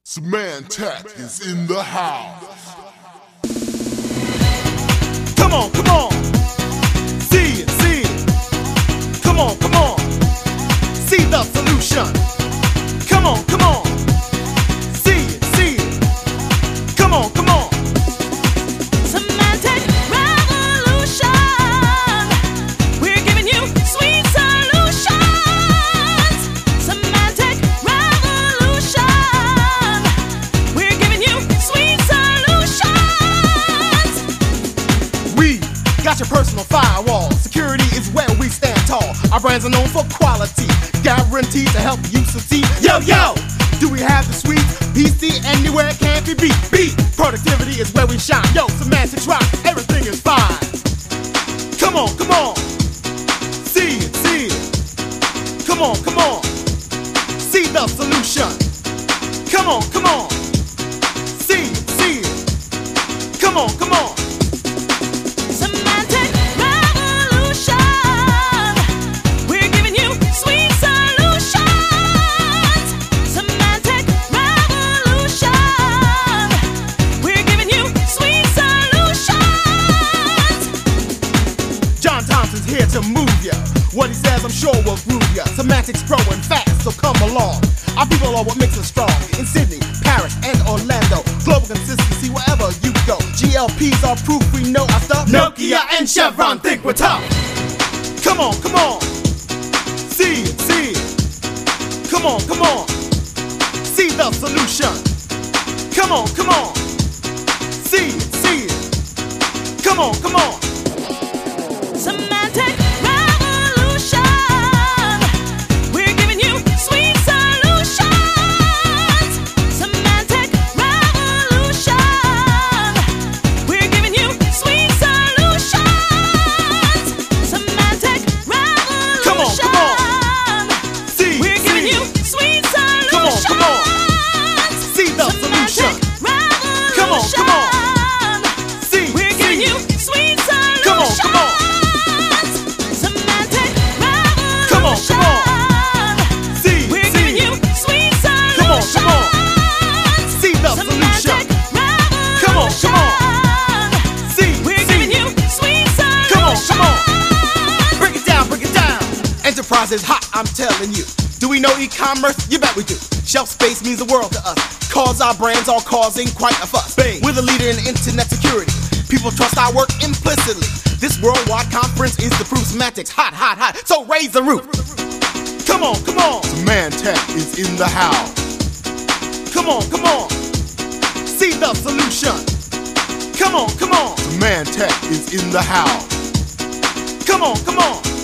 Symantec is in the house. Come on, come on. See it, see it. Come on, come on. See the solution. Come on, come on. See it, see it. Come on, come on. Symantec revolution. We're giving you sweet solutions. Symantec revolution. We're giving you sweet solutions. We got your personal firewall. Security is where we stand tall. Our brands are known for quality, guaranteed to help you succeed. Yo, yo! Do we have the sweet PC anywhere it can't be beat? Beat! Productivity is where we shine. Yo, Symantec rock, everything is fine. Come on, come on. See it, see it. Come on, come on. See the solution. Come on, come on. See it, see it. Come on, come on. Symantec revolution. We're giving you sweet solutions. Symantec revolution. We're giving you sweet solutions. John Thompson's here to move ya. What he says I'm sure will groove ya. Symantec's growing fast, so come along. Our people are what makes us strong. In Sydney, Paris, and Orlando. Global consistency wherever you go. GLPs are proof we know our stuff. Nokia and Chevron think we're tough. Come on, come on. See it, see it. Come on, come on. See the solution. Come on, come on. See it, see it. Come on, come on. Symantec revolution. We're giving you sweet solutions. Symantec revolution. We're giving you sweet solutions. Symantec revolution. Come on, come on. See, We're see giving it. you sweet solutions. Come on, come on. See the solution. Symantec Come on, come on. revolution. See, We're see giving it. you sweet solutions. Come on, come on. Symantec Come on, come on. revolution. See, We're see giving it. you sweet solutions. Come on, come on. See the solution. Come on, come on. See, We're see giving it. you sweet solutions. Come on, come on. Break it down, break it down. Enterprise is hot, I'm telling you. Do we know e-commerce? You bet we do. Shelf space means the world to us. Cause our brands are causing quite a fuss. Bang. We're the leader in internet security. People trust our work implicitly. This worldwide conference is the proof. Symantec's hot, hot, hot. So raise the roof. Come on, come on. Symantec is in the house. Come on, come on. See the solution. Come on, come on. Symantec is in the house. Come on, come on.